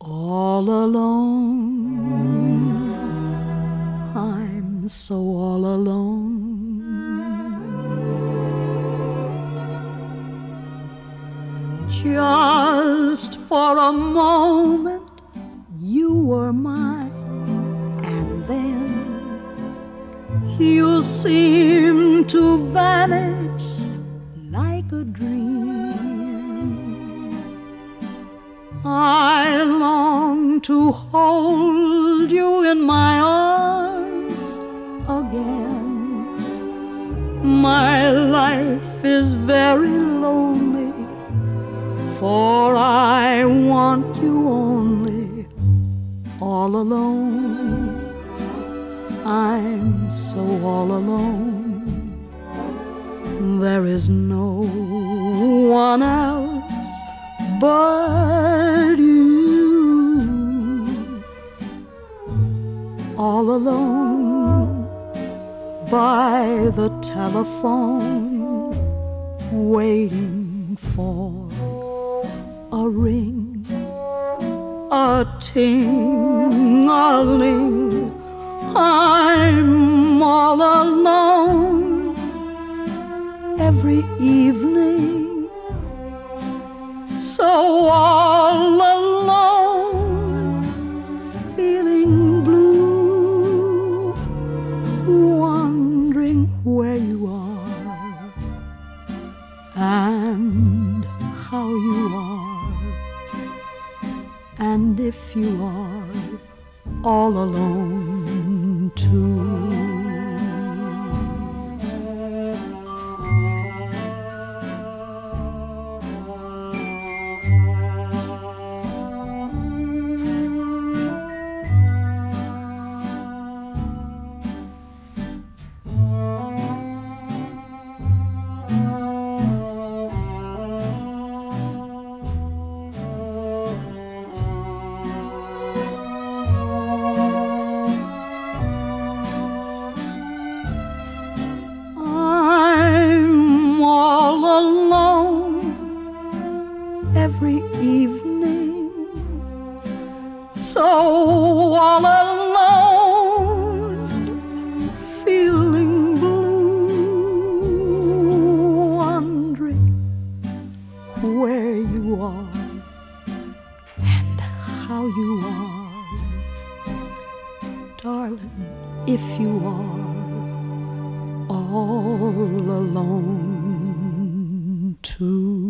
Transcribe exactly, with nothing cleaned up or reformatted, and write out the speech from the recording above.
All alone, I'm so all alone. Just for a moment you were mine, and then you seemed to vanish like a dream. I long to hold you in my arms again. My life is very lonely, for I want you only. All alone, I'm so all alone. There is no one else but you. All alone by the telephone, waiting for a ring, a ting-a-ling. I'm all alone every evening, so all alone, feeling blue, wondering where you are and how you are, and if you are all alone too. Every evening, so all alone, feeling blue, wondering where you are and how you are, darling, if you are all alone too.